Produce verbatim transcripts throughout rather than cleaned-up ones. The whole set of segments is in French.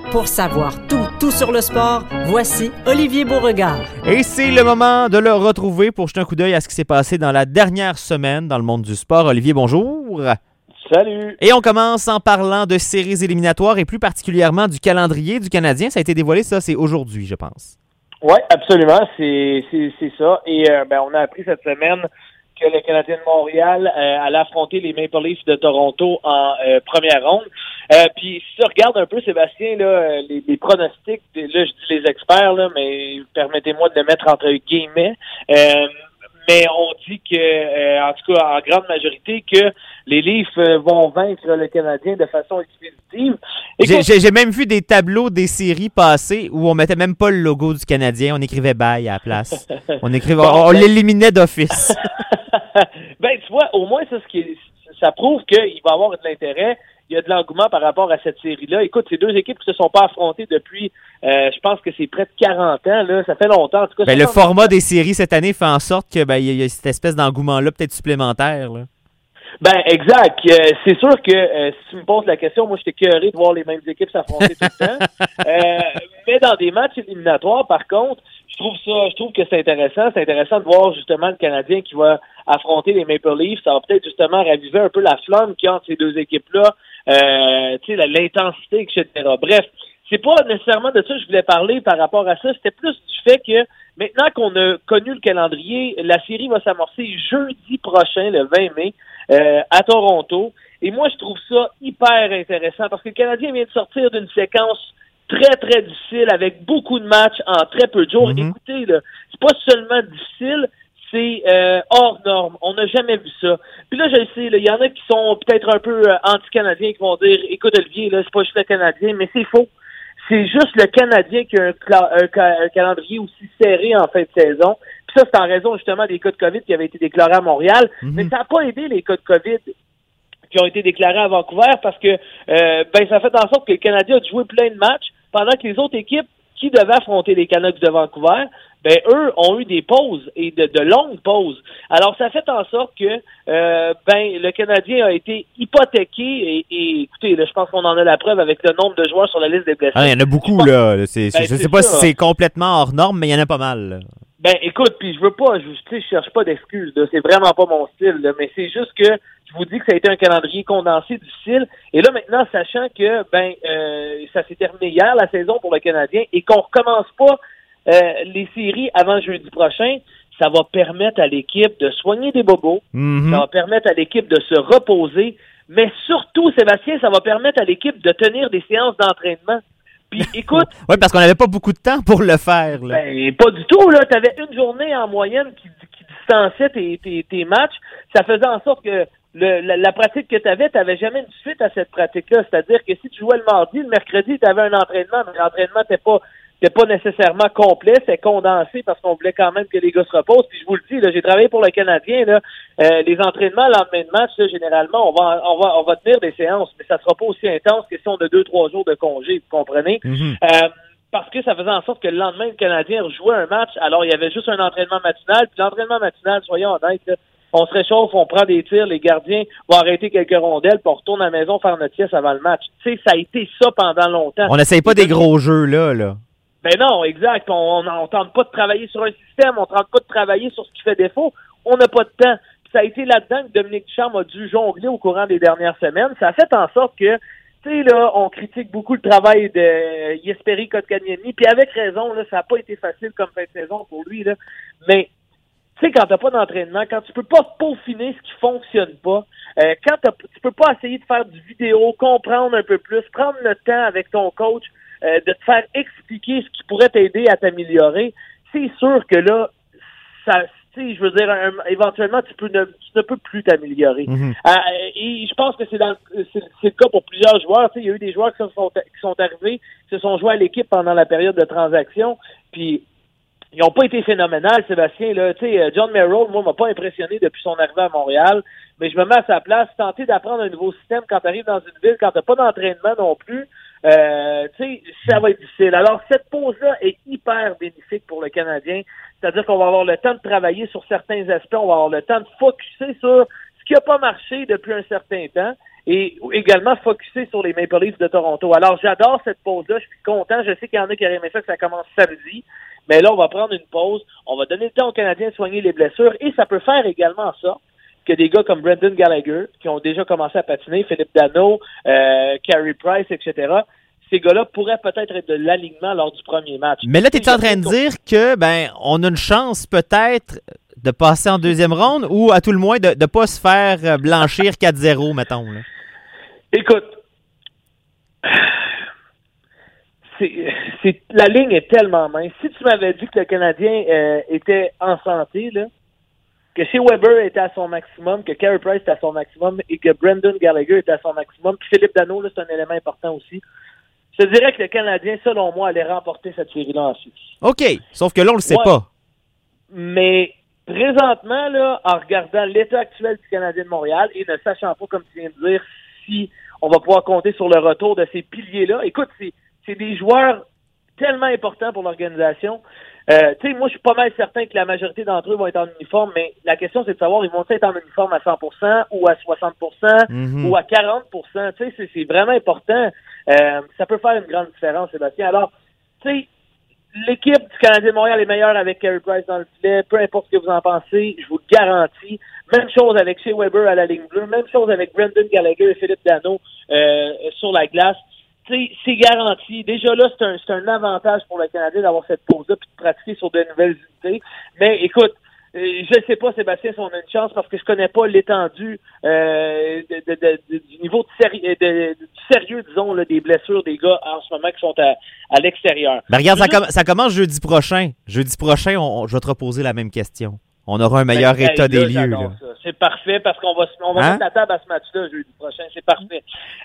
Pour savoir tout, tout sur le sport, voici Olivier Beauregard. Et c'est le moment de le retrouver pour jeter un coup d'œil à ce qui s'est passé dans la dernière semaine dans le monde du sport. Olivier, bonjour. Salut. Et on commence en parlant de séries éliminatoires et plus particulièrement du calendrier du Canadien. Ça a été dévoilé, ça, c'est aujourd'hui, je pense. Oui, absolument, c'est, c'est, c'est ça. Et euh, ben, on a appris cette semaine que le Canadien de Montréal euh, allait affronter les Maple Leafs de Toronto en euh, première ronde. Euh, puis si tu regardes un peu, Sébastien, là, les, les pronostics, là je dis les experts, là, mais permettez-moi de le mettre entre guillemets. Euh, mais on dit que, euh, en tout cas, en grande majorité, que les Leafs euh, vont vaincre le Canadien de façon expéditive. J'ai, j'ai, j'ai même vu des tableaux des séries passées où on mettait même pas le logo du Canadien, on écrivait bye à la place. On écrivait, bon, on, on ben... l'éliminait d'office. ben, tu vois, au moins, ça, ce qui est, ça prouve qu'il va y avoir de l'intérêt. Il y a de l'engouement par rapport à cette série-là. Écoute, ces deux équipes qui se sont pas affrontées depuis, euh, je pense que c'est près de quarante ans. Là. Ça fait longtemps. En tout cas, ben, le format des séries cette année fait en sorte que ben, y a cette espèce d'engouement-là peut-être supplémentaire. Là. Ben, exact. Euh, c'est sûr que euh, si tu me poses la question, moi, j'étais curieux de voir les mêmes équipes s'affronter tout le temps. Euh, mais dans des matchs éliminatoires, par contre, je trouve ça, je trouve que c'est intéressant. C'est intéressant de voir justement le Canadien qui va affronter les Maple Leafs. Ça va peut-être justement raviver un peu la flamme qu'il y a entre ces deux équipes-là. Euh, tu sais, l'intensité, et cetera. Bref, c'est pas nécessairement de ça que je voulais parler par rapport à ça. C'était plus du fait que maintenant qu'on a connu le calendrier, la série va s'amorcer jeudi prochain, le vingt mai, euh, à Toronto. Et moi, je trouve ça hyper intéressant parce que le Canadien vient de sortir d'une séquence très, très difficile avec beaucoup de matchs en très peu de jours. Mm-hmm. Écoutez, là, c'est pas seulement difficile, c'est euh, hors norme. On n'a jamais vu ça. Puis là, je le sais, il y en a qui sont peut-être un peu euh, anti-canadiens qui vont dire « Écoute, Olivier, là, c'est pas juste le Canadien », mais c'est faux. C'est juste le Canadien qui a un, cla- un, un calendrier aussi serré en fin de saison. Puis ça, c'est en raison justement des cas de COVID qui avaient été déclarés à Montréal. Mm-hmm. Mais ça n'a pas aidé les cas de COVID qui ont été déclarés à Vancouver parce que euh, ben ça fait en sorte que le Canadien a joué plein de matchs pendant que les autres équipes qui devaient affronter les Canucks de Vancouver, ben eux ont eu des pauses et de, de longues pauses. Alors ça fait en sorte que euh, ben le Canadien a été hypothéqué et, et écoutez, là, je pense qu'on en a la preuve avec le nombre de joueurs sur la liste des blessés. Ah, il y en a beaucoup pense, là. C'est, ben, je ne sais pas ça. si c'est complètement hors norme, mais il y en a pas mal. Là. Ben écoute, puis je veux pas, je, tu sais, je cherche pas d'excuses, là, c'est vraiment pas mon style, là, mais c'est juste que je vous dis que ça a été un calendrier condensé difficile. Et là maintenant, sachant que ben euh, ça s'est terminé hier la saison pour le Canadien et qu'on recommence pas euh, les séries avant jeudi prochain, ça va permettre à l'équipe de soigner des bobos, mm-hmm. ça va permettre à l'équipe de se reposer, mais surtout, Sébastien, ça va permettre à l'équipe de tenir des séances d'entraînement. Puis écoute, oui, parce qu'on n'avait pas beaucoup de temps pour le faire. Là. Ben, pas du tout, là. Tu avais une journée en moyenne qui, qui distanciait tes, tes, tes matchs. Ça faisait en sorte que le, la, la pratique que tu avais, tu n'avais jamais une suite à cette pratique-là. C'est-à-dire que si tu jouais le mardi, le mercredi, tu avais un entraînement, mais l'entraînement n'était pas, pas nécessairement complet, c'est condensé parce qu'on voulait quand même que les gars se reposent. Puis je vous le dis, là, j'ai travaillé pour le Canadien, là, euh, les entraînements le lendemain de match, là, généralement, on va, on va, on va tenir des séances, mais ça sera pas aussi intense que si on a deux, trois jours de congé, vous comprenez? Mm-hmm. Euh, parce que ça faisait en sorte que le lendemain, le Canadien rejouait un match, alors il y avait juste un entraînement matinal, puis l'entraînement matinal, soyons honnêtes, là, on se réchauffe, on prend des tirs, les gardiens vont arrêter quelques rondelles, puis on retourne à la maison faire notre sieste avant le match. Tu sais, ça a été ça pendant longtemps. On n'essaye pas des gros jeux, là, là. Ben non, exact. On, on, on tente pas de travailler sur un système, on tente pas de travailler sur ce qui fait défaut. On n'a pas de temps. Puis ça a été là-dedans que Dominique Ducharme a dû jongler au courant des dernières semaines. Ça a fait en sorte que, tu sais, là, on critique beaucoup le travail de Jesperi Kotkaniemi, puis avec raison, là, ça n'a pas été facile comme fin de saison pour lui, là. Mais, tu sais, quand t'as pas d'entraînement, quand tu peux pas peaufiner ce qui fonctionne pas, euh, quand t'as, tu peux pas essayer de faire du vidéo, comprendre un peu plus, prendre le temps avec ton coach, Euh, de te faire expliquer ce qui pourrait t'aider à t'améliorer, c'est sûr que là, ça, tu sais, je veux dire, un, éventuellement, tu, peux ne, tu ne peux plus t'améliorer. Mm-hmm. Euh, et je pense que c'est, dans, c'est, c'est le cas pour plusieurs joueurs. Tu sais, il y a eu des joueurs qui sont, qui sont arrivés, qui se sont joués à l'équipe pendant la période de transaction, puis ils n'ont pas été phénoménales, Sébastien. Là, tu sais, John Merrill, moi, m'a pas impressionné depuis son arrivée à Montréal, mais je me mets à sa place, tenter d'apprendre un nouveau système quand tu arrives dans une ville, quand tu n'as pas d'entraînement non plus, Euh, tu sais, ça va être difficile. Alors, cette pause-là est hyper bénéfique pour le Canadien. C'est-à-dire qu'on va avoir le temps de travailler sur certains aspects, on va avoir le temps de focusser sur ce qui n'a pas marché depuis un certain temps. et également focusser sur les Maple Leafs de Toronto. Alors, j'adore cette pause-là. Je suis content. Je sais qu'il y en a qui auraient aimé ça que ça commence samedi. Mais là, on va prendre une pause. On va donner le temps aux Canadiens de soigner les blessures. Et ça peut faire également ça que des gars comme Brendan Gallagher, qui ont déjà commencé à patiner, Philippe Danault, euh, Carey Price, et cetera, ces gars-là pourraient peut-être être de l'alignement lors du premier match. Mais là, tu es en train de dire que ben on a une chance peut-être de passer en deuxième ronde ou à tout le moins de ne pas se faire blanchir quatre zéro, mettons. Là. Écoute, c'est, c'est, la ligne est tellement mince. Si tu m'avais dit que le Canadien euh, était en santé, là, que Shea Weber était à son maximum, que Carey Price était à son maximum et que Brendan Gallagher était à son maximum, puis Philippe Danault, là, c'est un élément important aussi, je te dirais que le Canadien, selon moi, allait remporter cette série-là en Suisse. OK, sauf que là, on le sait ouais. pas. Mais présentement, là, en regardant l'état actuel du Canadien de Montréal et ne sachant pas, comme tu viens de dire, si on va pouvoir compter sur le retour de ces piliers-là, écoute, c'est, c'est des joueurs tellement importants pour l'organisation. Euh, tu sais, moi, je suis pas mal certain que la majorité d'entre eux vont être en uniforme, mais la question, c'est de savoir, ils vont être en uniforme à cent pour cent ou à soixante pour cent mm-hmm. ou à quarante pour cent. Tu sais, c'est, c'est vraiment important. Euh, ça peut faire une grande différence, Sébastien. Alors, tu sais, l'équipe du Canadien de Montréal est meilleure avec Carey Price dans le filet, peu importe ce que vous en pensez, je vous le garantis. Même chose avec Shea Weber à la ligne bleue, même chose avec Brendan Gallagher et Philippe Danault euh, sur la glace. T'sais, c'est garanti. Déjà là, c'est un, c'est un avantage pour le Canadien d'avoir cette pause-là puis de pratiquer sur de nouvelles unités. Mais écoute, euh, je ne sais pas, Sébastien, si on a une chance parce que je connais pas l'étendue euh, de, de, de, de, du niveau de, séri- de, de, du sérieux, disons, là, des blessures des gars en ce moment qui sont à, à l'extérieur. Ben regarde, ça, com- ça commence jeudi prochain. Jeudi prochain, on, on, je vais te reposer la même question. On aura un meilleur ben, état hey, des lieux. Là. Ça. C'est parfait parce qu'on va, on va hein? mettre la table à ce match-là jeudi prochain. C'est parfait.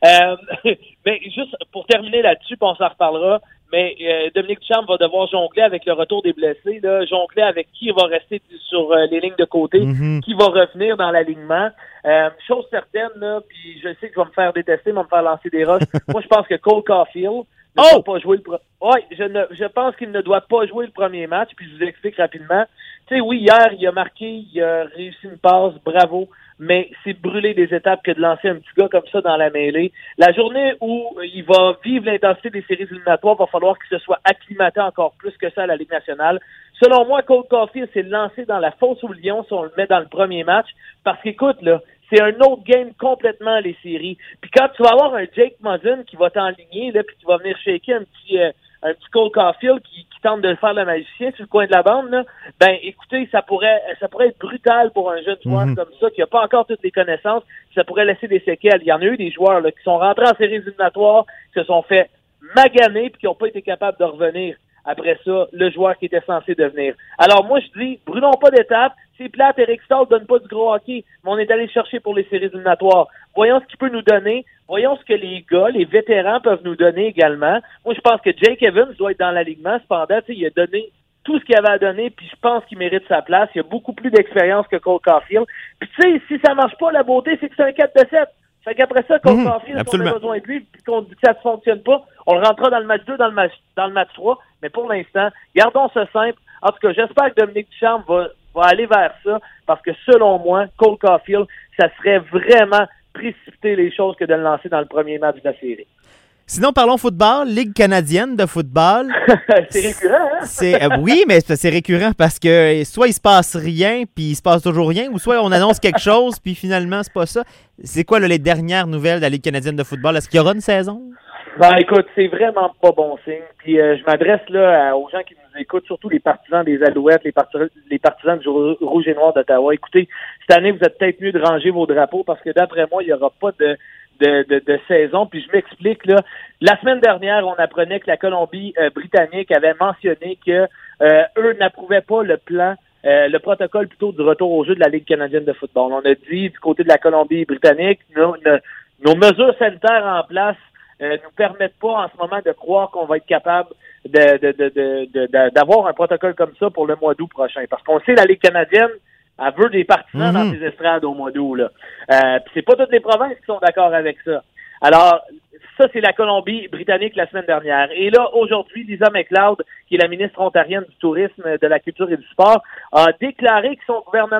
Euh, mais juste pour terminer là-dessus, puis on s'en reparlera, mais euh, Dominique Ducharme va devoir jongler avec le retour des blessés, là, jongler avec qui va rester sur euh, les lignes de côté, mm-hmm. qui va revenir dans l'alignement. Euh, chose certaine, là, puis je sais que je vais me faire détester, je vais me faire lancer des roches. Moi, je pense que Cole Caulfield ne oh! doit pas jouer le pro- ouais, je, ne, je pense qu'il ne doit pas jouer le premier match, puis je vous explique rapidement. Tu sais, oui, hier, il a marqué, il a réussi une passe, bravo, mais c'est brûler des étapes que de lancer un petit gars comme ça dans la mêlée. La journée où il va vivre l'intensité des séries éliminatoires, va falloir qu'il se soit acclimaté encore plus que ça à la Ligue nationale. Selon moi, Cole Caulfield s'est lancé dans la fosse au lion si on le met dans le premier match, parce qu'écoute, là, c'est un autre game complètement, les séries. Puis quand tu vas avoir un Jake Muzzin qui va t'enligner, là, puis qui va venir shaker un petit... Euh, un petit Cole Caulfield qui, qui tente de faire le magicien sur le coin de la bande, là, ben écoutez, ça pourrait ça pourrait être brutal pour un jeune joueur mm-hmm. comme ça, qui n'a pas encore toutes les connaissances, ça pourrait laisser des séquelles. Il y en a eu des joueurs là, qui sont rentrés en séries éliminatoires, qui se sont fait maganer puis qui n'ont pas été capables de revenir après ça, le joueur qui était censé devenir. Alors moi, je dis, brûlons pas d'étapes. C'est plate, Eric Stahl donne pas du gros hockey, mais on est allé chercher pour les séries éliminatoires. Voyons ce qu'il peut nous donner. Voyons ce que les gars, les vétérans peuvent nous donner également. Moi, je pense que Jake Evans doit être dans l'alignement. Cependant, il a donné tout ce qu'il avait à donner, puis je pense qu'il mérite sa place. Il a beaucoup plus d'expérience que Cole Caulfield. Puis tu sais, si ça marche pas, la beauté, c'est que c'est un quatre de sept. Fait qu'après ça, Cole mmh, Caulfield, si on a besoin de lui, puis qu'on dit que ça ne fonctionne pas, on le rentrera dans le match deux, dans le match, dans le match trois. Mais pour l'instant, gardons ça simple. En tout cas, j'espère que Dominique Ducharme va, va aller vers ça, parce que selon moi, Cole Caulfield, ça serait vraiment précipiter les choses que de le lancer dans le premier match de la série. Sinon, parlons football, Ligue canadienne de football. C'est récurrent, hein? C'est, euh, oui, mais c'est récurrent parce que soit il se passe rien, puis il se passe toujours rien, ou soit on annonce quelque chose, puis finalement, c'est pas ça. C'est quoi là, les dernières nouvelles de la Ligue canadienne de football? Est-ce qu'il y aura une saison? Ben, écoute, c'est vraiment pas bon signe. Puis euh, je m'adresse là à, aux gens qui nous écoutent, surtout les partisans des Alouettes, les partisans, les partisans du Rouge et Noir d'Ottawa. Écoutez, cette année, vous êtes peut-être mieux de ranger vos drapeaux parce que d'après moi, il n'y aura pas de, de, de, de saison. Puis je m'explique, là. La semaine dernière, on apprenait que la Colombie-Britannique euh, avait mentionné que euh, eux n'approuvaient pas le plan Euh, le protocole plutôt du retour au jeu de la Ligue canadienne de football. On a dit du côté de la Colombie-Britannique, nos, nos, nos mesures sanitaires en place euh, nous permettent pas en ce moment de croire qu'on va être capable de, de, de, de, de, de, d'avoir un protocole comme ça pour le mois d'août prochain. Parce qu'on sait la Ligue canadienne, elle veut des partisans mm-hmm. dans ses estrades au mois d'août. Là. Euh, puis c'est pas toutes les provinces qui sont d'accord avec ça. Alors, ça, c'est la Colombie-Britannique la semaine dernière. Et là, aujourd'hui, Lisa McLeod, qui est la ministre ontarienne du tourisme, de la culture et du sport, a déclaré que son gouvernement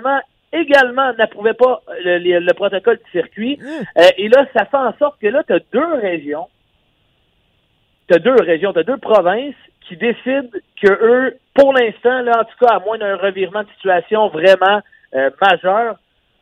également n'approuvait pas le, le, le protocole du circuit. Euh, et là, ça fait en sorte que là, tu as deux régions, tu as deux régions, tu as deux provinces qui décident que eux, pour l'instant, là, en tout cas, à moins d'un revirement de situation vraiment euh, majeur,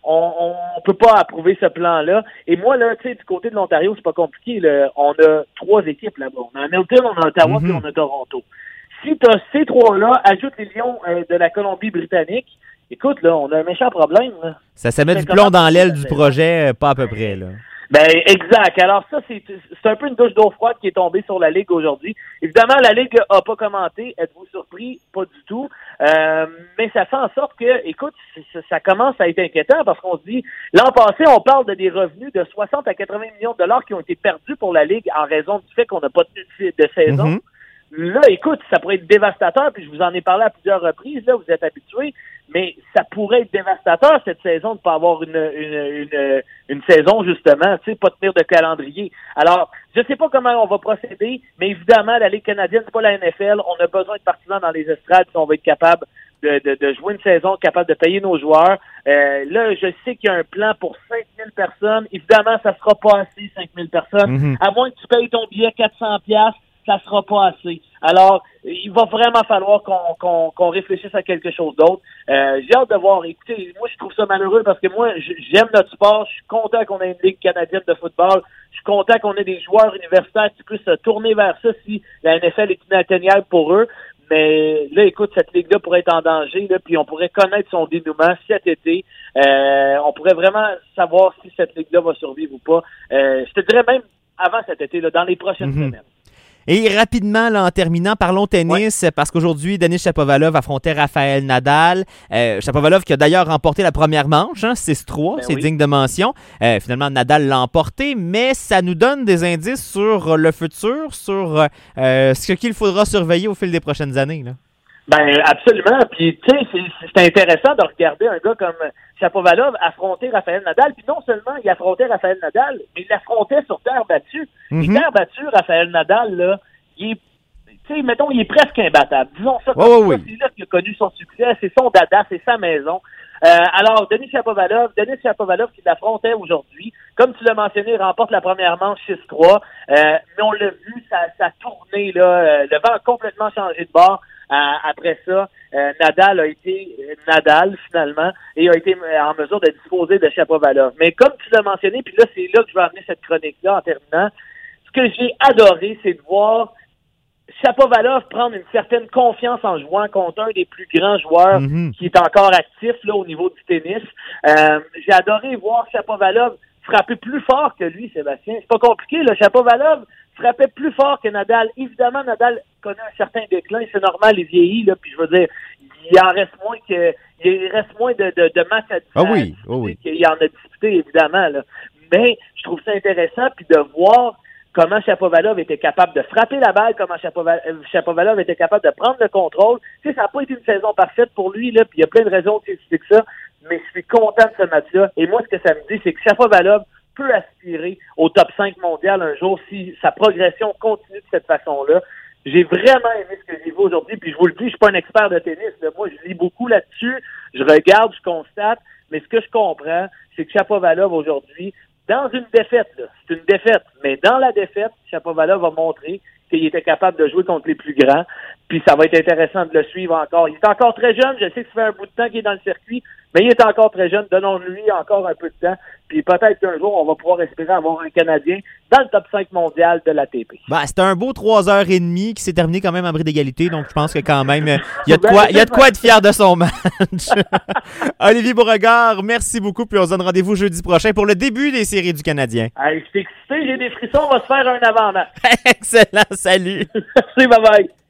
on ne peut pas approuver ce plan-là. Et moi, là, tu sais, du côté de l'Ontario, c'est pas compliqué. Là. On a trois équipes là-bas. On a Hamilton, on a Ottawa, puis Mm-hmm. on a Toronto. Si tu as ces trois-là, ajoute les Lions euh, de la Colombie-Britannique, écoute, là, on a un méchant problème. Là. Ça, ça met Mais du plomb comment dans l'aile ça du fait? projet, euh, pas à peu près, là. Ben, exact. Alors ça, c'est c'est un peu une douche d'eau froide qui est tombée sur la Ligue aujourd'hui. Évidemment, la Ligue a pas commenté. Êtes-vous surpris? Pas du tout. Euh, mais ça fait en sorte que, écoute, ça, ça commence à être inquiétant parce qu'on se dit, l'an passé, on parle de des revenus de soixante à quatre-vingts millions de dollars qui ont été perdus pour la Ligue en raison du fait qu'on n'a pas tenu de, de saison. Mm-hmm. Là, écoute, ça pourrait être dévastateur, puis je vous en ai parlé à plusieurs reprises, là, vous êtes habitués, mais ça pourrait être dévastateur, cette saison, de ne pas avoir une, une, une, une saison, justement, tu sais, pas tenir de calendrier. Alors, je sais pas comment on va procéder, mais évidemment, la Ligue canadienne, c'est pas la N F L, on a besoin de partisans dans les estrades si on va être capable de, de, de jouer une saison, capable de payer nos joueurs. Euh, là, je sais qu'il y a un plan pour cinq mille personnes. Évidemment, ça sera pas assez, cinq mille personnes. Mm-hmm. À moins que tu payes ton billet quatre cents piastres, ça sera pas assez. Alors, il va vraiment falloir qu'on qu'on qu'on réfléchisse à quelque chose d'autre. Euh, j'ai hâte de voir. Écoutez, moi, je trouve ça malheureux parce que moi, j'aime notre sport. Je suis content qu'on ait une Ligue canadienne de football. Je suis content qu'on ait des joueurs universitaires qui puissent se tourner vers ça si la N F L est inatteignable pour eux. Mais là, écoute, cette ligue-là pourrait être en danger, là, puis on pourrait connaître son dénouement cet été. Euh, on pourrait vraiment savoir si cette ligue-là va survivre ou pas. Euh, je te dirais même avant cet été, là, dans les prochaines Mm-hmm. semaines. Et rapidement, là, en terminant, parlons tennis, ouais. parce qu'aujourd'hui, Denis Shapovalov affrontait Rafael Nadal. Euh, Shapovalov qui a d'ailleurs remporté la première manche, hein, six trois, ben c'est oui. digne de mention. Euh, finalement, Nadal l'a emporté, mais ça nous donne des indices sur le futur, sur euh, ce qu'il faudra surveiller au fil des prochaines années, là. Ben absolument. Puis tu sais, c'est, c'est intéressant de regarder un gars comme Shapovalov affronter Rafael Nadal. Puis non seulement il affrontait Rafael Nadal, mais il l'affrontait sur terre battue. Mm-hmm. Et terre battue, Rafael Nadal, là, il est, tu sais, mettons, il est presque imbattable. Disons ça comme oh, ça. oui. C'est là qu'il a connu son succès. C'est son dada, c'est sa maison. Euh, alors, Denis Shapovalov, Denis Shapovalov qui l'affrontait aujourd'hui, comme tu l'as mentionné, il remporte la première manche six trois. Euh, mais on l'a vu, ça, ça a tourné, là, le vent a complètement changé de bord. Euh, après ça, euh, Nadal a été euh, Nadal finalement et a été en mesure de disposer de Shapovalov. Mais comme tu l'as mentionné, puis là c'est là que je vais amener cette chronique-là en terminant, ce que j'ai adoré, c'est de voir Shapovalov prendre une certaine confiance en jouant contre un des plus grands joueurs mm-hmm. qui est encore actif là au niveau du tennis. Euh, j'ai adoré voir Shapovalov frapper plus fort que lui, Sébastien. C'est pas compliqué, là. Shapovalov frappait plus fort que Nadal. Évidemment, Nadal connaît un certain déclin, c'est normal, il vieillit, là, puis je veux dire, il en reste moins que, il reste moins de, de, de matchs à disputer. Ah oui, oh oui. qu'il en a disputé, évidemment, là. Mais, je trouve ça intéressant, puis de voir comment Shapovalov était capable de frapper la balle, comment Shapovalov, Shapovalov était capable de prendre le contrôle. Tu sais, ça n'a pas été une saison parfaite pour lui, là, puis il y a plein de raisons qui expliquent ça, mais je suis content de ce match-là. Et moi, ce que ça me dit, c'est que Shapovalov peut aspirer au top cinq mondial un jour si sa progression continue de cette façon-là. J'ai vraiment aimé ce que j'ai vu aujourd'hui, puis je vous le dis, je suis pas un expert de tennis, là. Moi, je lis beaucoup là-dessus, je regarde, je constate, mais ce que je comprends, c'est que Shapovalov aujourd'hui, dans une défaite, là, c'est une défaite, mais dans la défaite, Shapovalov a montré qu'il était capable de jouer contre les plus grands, puis ça va être intéressant de le suivre encore. Il est encore très jeune, je sais que ça fait un bout de temps qu'il est dans le circuit, mais il est encore très jeune, donnons-lui encore un peu de temps, puis peut-être qu'un jour, on va pouvoir espérer avoir un Canadien dans le top cinq mondial de l'A T P. Ben, c'était un beau trois heures trente qui s'est terminé quand même en bris d'égalité, donc je pense que quand même, il y a de quoi, il y a de quoi être fier de son match. Olivier Beauregard, merci beaucoup, puis on se donne rendez-vous jeudi prochain pour le début des séries du Canadien. Hey, je suis excité, j'ai des frissons, on va se faire un avant-match. Excellent, salut! Merci, bye-bye!